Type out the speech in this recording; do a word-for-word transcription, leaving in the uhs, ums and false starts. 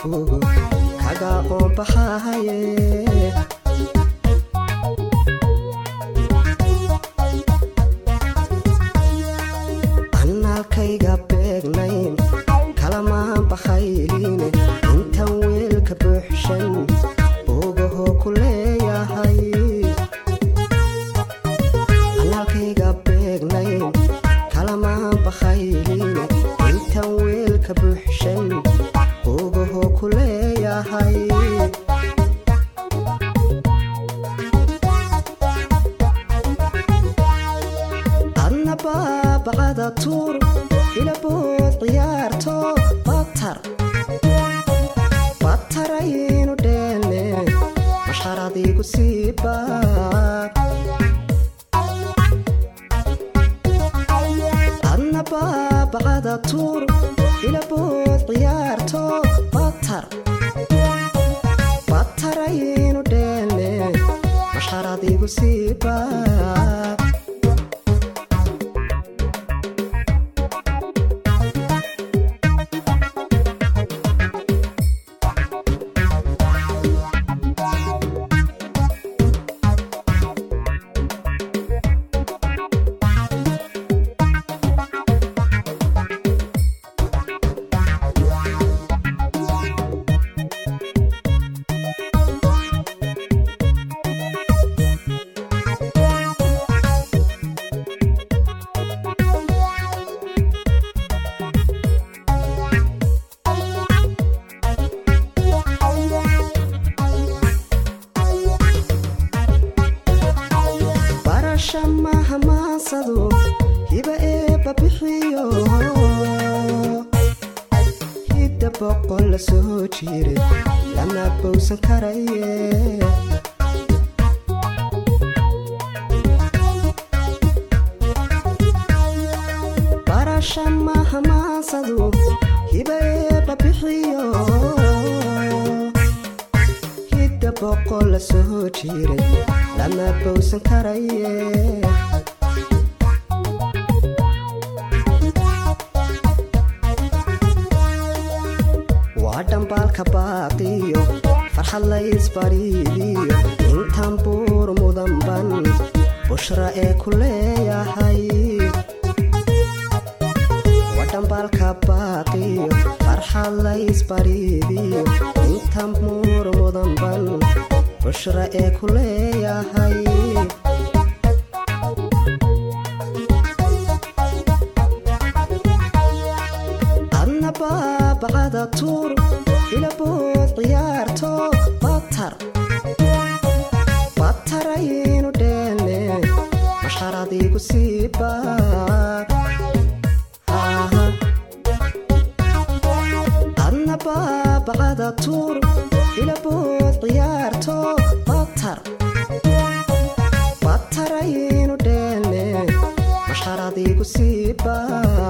fogo kaga oo baxaye annalkayga beegnayn kalamaan baxayline intan weelka buuxshan ogaho ku leeyahay annalkayga beegnayn kalamaan baxayline intan weelka buuxshan ogaho ku leeyahay adna baabacada tuur ila bood ciyaarto batar bataraynu dheelne masharadiigu sii baag adna baabacada tuur ila bood ciyaarto batar bataraynu dheelne masharadiigu sii baag mahamaasado hiba eebba bixiyo hidda boqol la soo jiire lama bowsan karaye barasha mahamaasado hiba eebba bixiyo hidda boqol la soo jiire lama bowsan karaye waa dhambaalka baaqiyo farxad la isbariidiyo intan buur mudanban bushra ee ku leeyahay waa dhambaalka baaqiyo farxad la isbariidiyo intan buur mudanban bushra ee ku leeyahay adna baabacada tuur ila bood ciyaarto batar bataraynu dheelne masharadiigu sii baag adna baabacada tuur ila bood ciyaarto batar bataraynu dheelne masharadiigu sii baag